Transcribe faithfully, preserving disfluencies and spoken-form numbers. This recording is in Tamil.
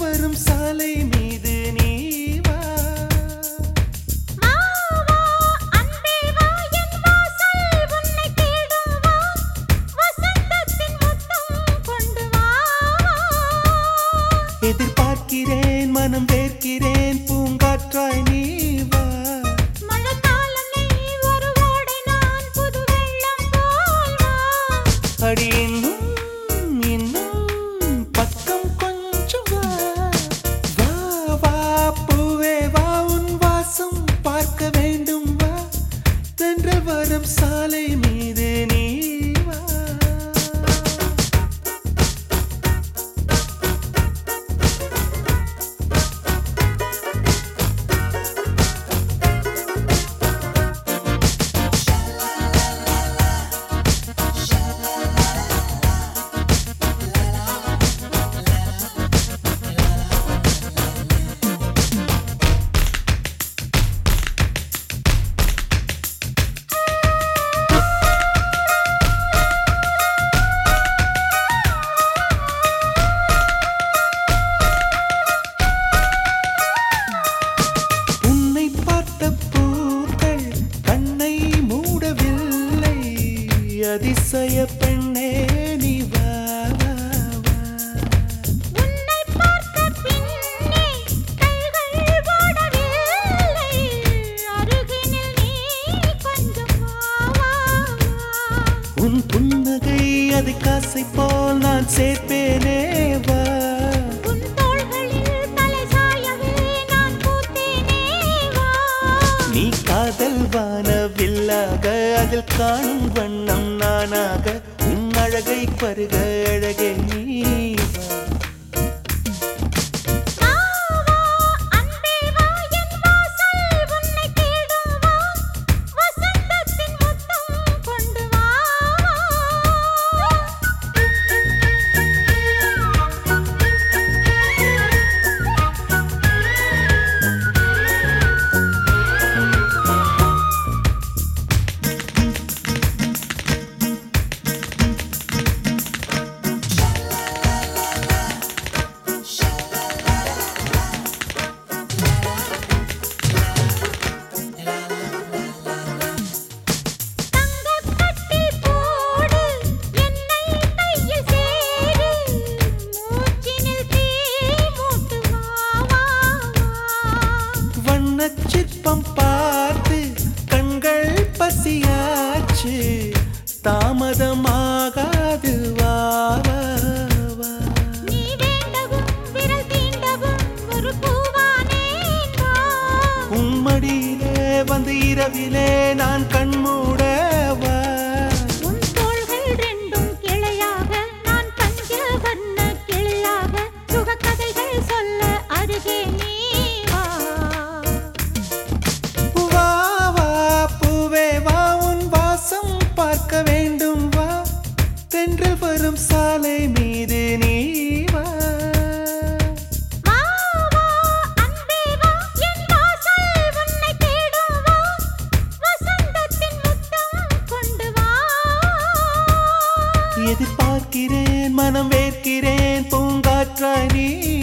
வரும் சாலை மீது நீ வா. எதிர்பார்க்கிறேன் மனம் வேர்க்கிறேன் பூங்காற்றாய் நீ வா. அடி இன்னும் இன்னும் பக்கம் கொஞ்சம் வா. வா வா பூவே வா உன் வாசம் பார்க்க வேண்டும் வா. தென்றல் வரும் சாலை மீது நீ வா. அதிசய பெண்ணே நீ வா வா வா. உன்னை பார்த்த பின்னே கைகள் ஓடவில்லை. அருகினில் நீ கொஞ்சம் வா வா வா. உன் புன்னகை அது காசை போல் நான் சேர்ப்பேனே வா. உன் தோள்களில் தலை சாயவே நான் பூத்தேனே வா. நீ காதல் வானவில்லாக அதில் காணும் வண்ணம் நானாக உன் அழகை பருக அழகே நீ வா. வா வா அன்பே வா என் வாசல் உன்னை தேடும் வா. வசந்தத்தின் முத்தம் கொண்டு வா. சிற்பம் பார்த்து கண்கள் பசியாச்சு தாமதமாகாது வா வா வா. நீ வேண்டவும் விரல் தீண்டவும் ஒரு பூவானேன் வா. உன் மடியிலே வந்து இரவிலே நான் கண்மூட வா. உன் தோள்கள் ரெண்டும் கிளையாக நான் பஞ்ச வண்ண கிளியாக சுகக்கதைகள் சொல்ல அருகே நீ வா. வா வா பூவே வா உன் வாசம் பார்க்க வேண்டும் வா. தென்றல் வரும் சாலை மீது நீ வா. வா வா அன்பே வா என் வாசல் உன்னை தேடும் வா. வசந்தத்தின் முத்தம் கொண்டு வா. எதிர்பார்க்கிறேன் மனம் வேர்க்கிறேன் பூங்காற்றாய் நீ